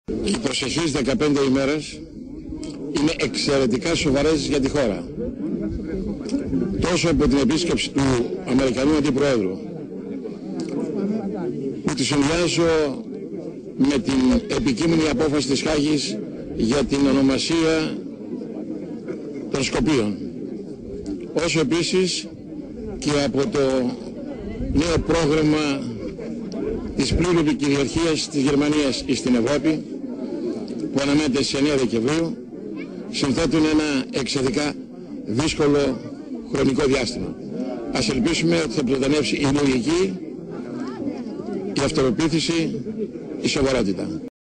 Οι προσεχείς 15 ημέρες είναι εξαιρετικά σοβαρές για τη χώρα. Τόσο από την επίσκεψη του Αμερικανού Αντιπροέδρου, που τη συνδυάζω με την επικείμενη απόφαση της Χάγης για την ονομασία των Σκοπίων, όσο επίσης και από το νέο πρόγραμμα της πλήρου επικυριαρχίας της Γερμανίας στην Ευρώπη, που αναμένεται στις 9 Δεκεμβρίου, συνθέτουν ένα εξαιρετικά δύσκολο χρονικό διάστημα. Ας ελπίσουμε ότι θα πρωτανεύσει η λογική, η αυτοπεποίθηση, η σοβαρότητα.